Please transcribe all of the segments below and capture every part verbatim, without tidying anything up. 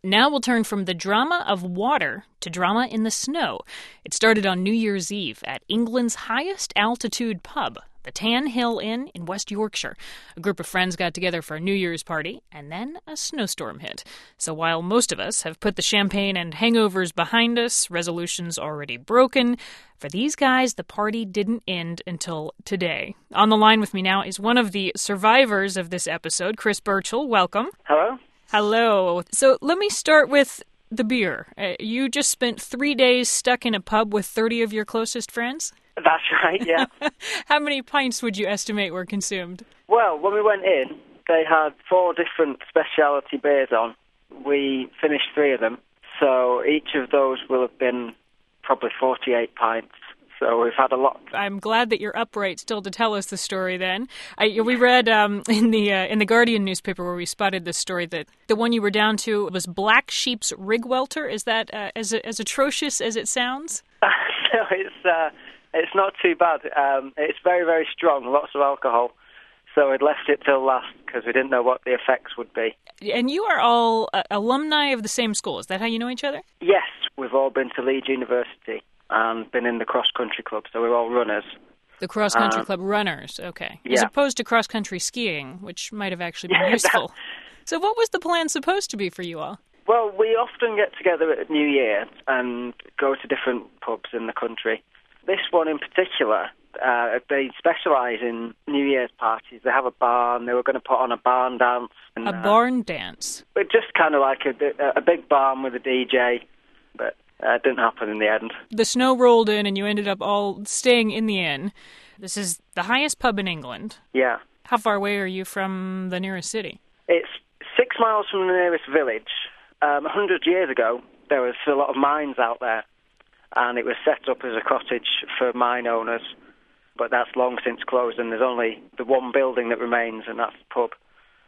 Now we'll turn from the drama of water to drama in the snow. It started on New Year's Eve at England's highest altitude pub, the Tan Hill Inn in West Yorkshire. A group of friends got together for a New Year's party, and then a snowstorm hit. So while most of us have put the champagne and hangovers behind us, resolutions already broken, for these guys, the party didn't end until today. On the line with me now is one of the survivors of this episode, Chris Burchill. Welcome. Hello. Hello. So let me start with the beer. Uh, you just spent three days stuck in a pub with thirty of your closest friends? That's right, yeah. How many pints would you estimate were consumed? Well, when we went in, they had four different specialty beers on. We finished three of them, so each of those will have been probably forty-eight pints. So we've had a lot. I'm glad that you're upright still to tell us the story then. I, we read um, in the uh, in the Guardian newspaper where we spotted this story that the one you were down to was Black Sheep's Rigwelter. Is that uh, as as atrocious as it sounds? No, it's uh, it's not too bad. Um, it's very, very strong, lots of alcohol. So we'd left it till last because we didn't know what the effects would be. And you are all uh, alumni of the same school. Is that how you know each other? Yes, we've all been to Leeds University and been in the cross-country club, so we're all runners. The cross-country um, club runners, okay. Yeah. As opposed to cross-country skiing, which might have actually been useful. So what was the plan supposed to be for you all? Well, we often get together at New Year and go to different pubs in the country. This one in particular, uh, they specialise in New Year's parties. They have a barn. They were going to put on a barn dance. And, a uh, barn dance? But just kind of like a, a big barn with a D J, but uh, it didn't happen in the end. The snow rolled in and you ended up all staying in the inn. This is the highest pub in England. Yeah. How far away are you from the nearest city? It's six miles from the nearest village. Um, a hundred years ago, there was a lot of mines out there, and it was set up as a cottage for mine owners, but that's long since closed, and there's only the one building that remains, and that's the pub.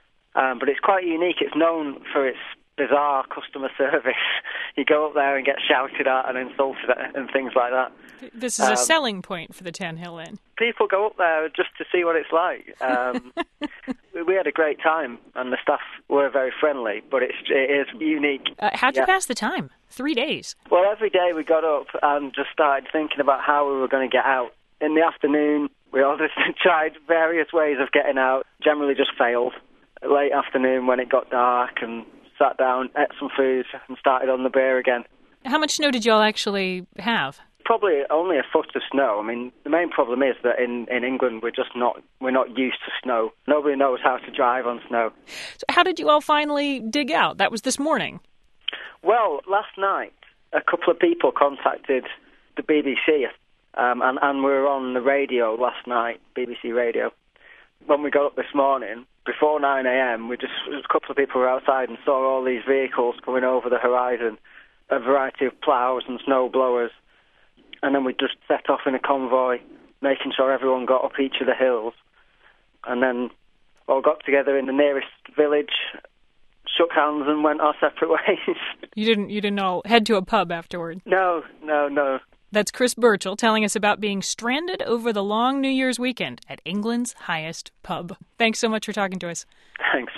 Um, but it's quite unique. It's known for its bizarre customer service. You go up there and get shouted at and insulted at and things like that. This is um, a selling point for the Tan Hill Inn. People go up there just to see what it's like. Um, we had a great time, and the staff were very friendly, but it's, it is unique. Uh, how'd you yeah. pass the time? Three days. Well, every day we got up and just started thinking about how we were going to get out. In the afternoon, we all just tried various ways of getting out, generally just failed. Late afternoon, when it got dark, and sat down, ate some food, and started on the beer again. How much snow did you all actually have? Probably only a foot of snow. I mean, the main problem is that in, in England we're just not we're not used to snow. Nobody knows how to drive on snow. So how did you all finally dig out? That was this morning. Well, last night a couple of people contacted the B B C, um, and and we were on the radio last night, B B C Radio. When we got up this morning, before nine a.m., we just a couple of people were outside and saw all these vehicles coming over the horizon, a variety of ploughs and snow blowers. And then we just set off in a convoy, making sure everyone got up each of the hills. And then all got together in the nearest village, shook hands and went our separate ways. You didn't you didn't all head to a pub afterward? No, no, no. That's Chris Burchill telling us about being stranded over the long New Year's weekend at England's highest pub. Thanks so much for talking to us. Thanks.